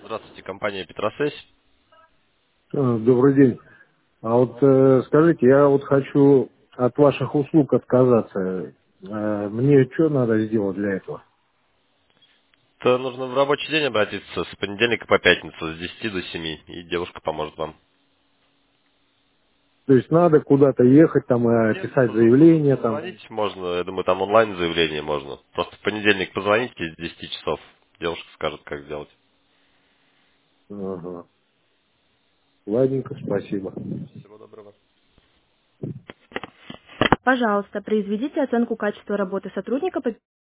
Здравствуйте, компания Петросвязь. Добрый день. А вот скажите, я вот хочу от ваших услуг отказаться. Мне что надо сделать для этого? То нужно в рабочий день обратиться с понедельника по пятницу с 10 до 7, и девушка поможет вам. То есть надо куда-то ехать, там Нет, писать заявление, там. позвонить можно, я думаю, там онлайн заявление можно. Просто в понедельник позвоните с 10 часов, девушка скажет, как сделать. Ага. Ладненько, спасибо. Всего доброго. Пожалуйста, произведите оценку качества работы сотрудника по